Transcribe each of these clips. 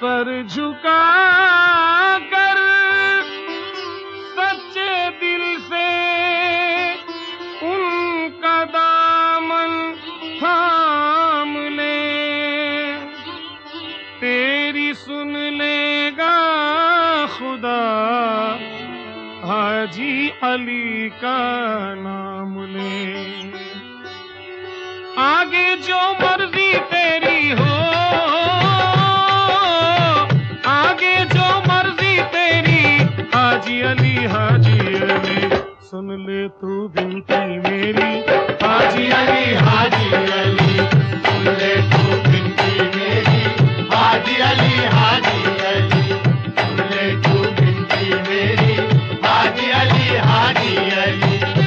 Sir झुका कर सच्चे दिल से उनका दामन थाम ले, तेरी सुन लेगा खुदा हाजी अली का नाम ले। आगे जो मर्जी तेरी हो, आगे जो मर्जी तेरी, हाजी अली सुन ले तू बिनती मेरी, हाजी अली सुन ले तू बिनती मेरी, हाजी अली सुन ले तू बिनती मेरी, हाजी अली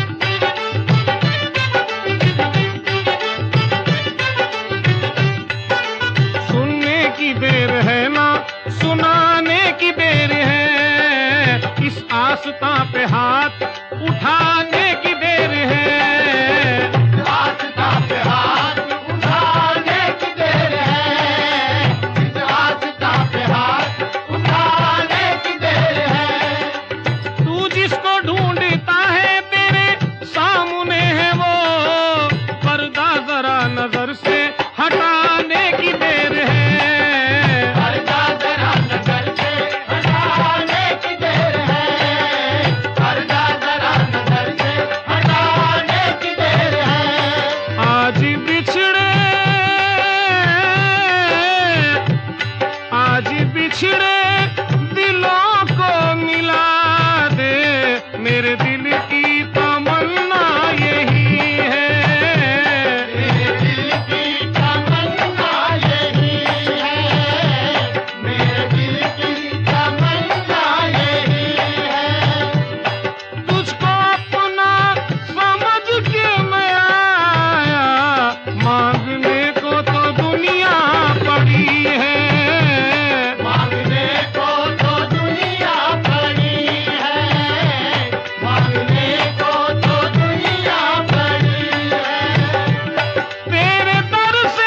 सुनने की देर है ना सुनाने की देर है, इस आस्था पे हाथ उठाने की देर है, आस्था पे हाथ उठाने की देर है, इस आस्था पे हाथ उठाने की देर है। तू जिसको ढूंढता है तेरे सामने है वो, पर्दा जरा नजर से हटाने की देर है, पर्दा जरा नजर से हटाने की देर है, पर्दा जरा नजर से हटाने की देर है। आज बिछड़े दिलों को मिला दे, मेरे दिल की तमन्ना यही है, मेरे दिल की तमन्ना यही है, मेरे दिल की तमन्ना यही है। तुझको अपना समझ के मैं आया, मांगने को तो दुनिया पड़ी है, मांगने को तो दुनिया पड़ी है, मांगने को तो दुनिया पड़ी है। तेरे दर से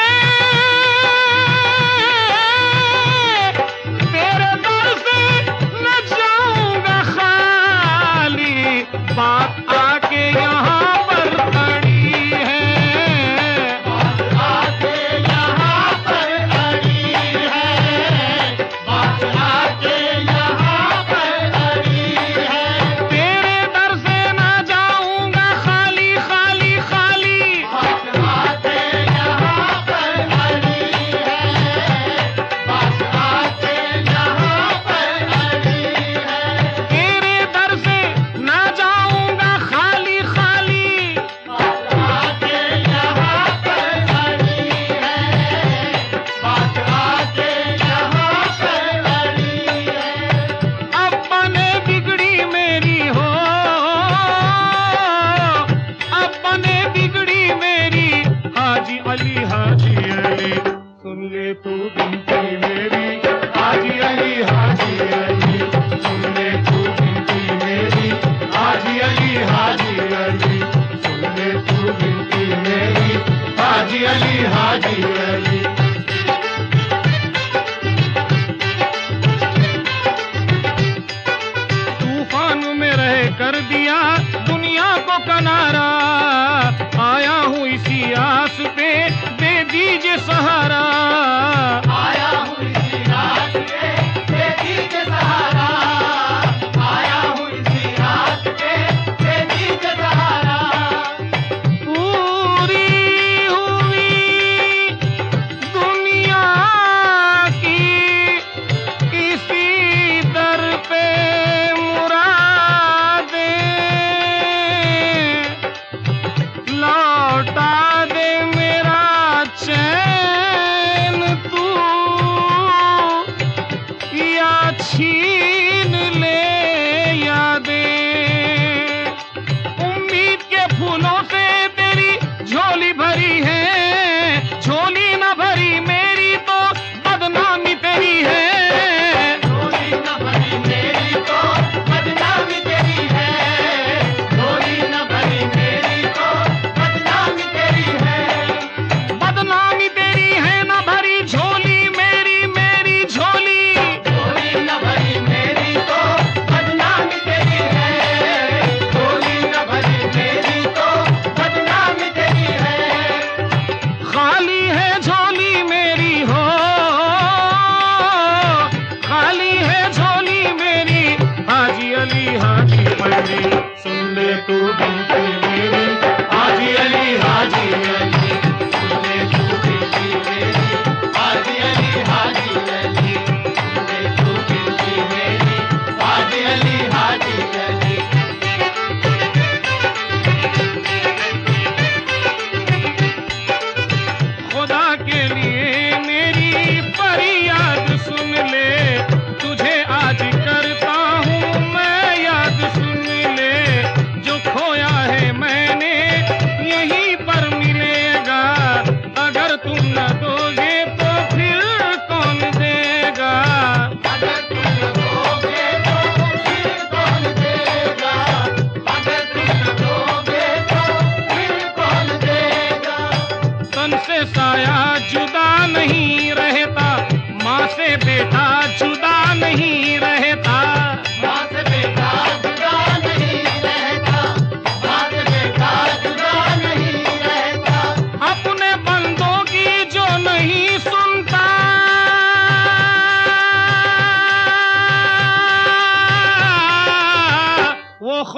न जाऊंगा खाली, बात आके यहाँ पर खड़ी है, बात आके यहाँ पर अड़ी है, बात आके यहाँ पर अड़ी है। तेरे दर से न जाऊंगा खाली खाली खाली, बात आके यहाँ पर अड़ी है, बात आके यहाँ पर अड़ी है। तेरे दर से न जाऊंगा खाली खाली, बात आके यहाँ पर अड़ी है, बात आके यहाँ पर अड़ी है। अब बने बिगड़ी मेरी हो, अब बने बिगड़ी मेरी, हाजी अली सुन ले तू बिनती मेरी, हाजी अली सुन ले तू बिनती मेरी, हाजी अली सुन ले तू बिनती मेरी, हाजी अली तूफान में रह कर दिया दुनिया को किनारा, आया हूँ इसी आस पे दे दीजिए सहारा, आया हूँ इसी रात पे दे दीजिए सहारा, आया हूँ इसी रात पे दे दीजिए सहारा। पूरी हुई दुनिया की इसी दर पे मुरादें, लौटा दे मेरा चैन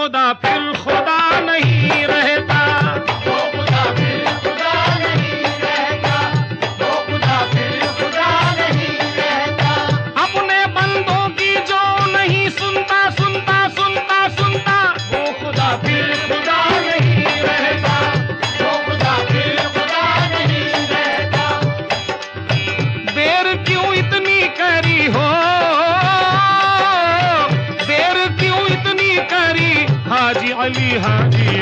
खुदा फिर खुदा नहीं रहता। वो खुदा फिर खुदा नहीं रहता, वो खुदा फिर खुदा नहीं रहता। अपने बंदों की जो नहीं सुनता सुनता सुनता सुनता, वो खुदा फिर खुदा नहीं रहता, वो खुदा फिर खुदा नहीं रहता। देर क्यों इतनी करी हो, देर क्यों इतनी करी हाजी अली हाजी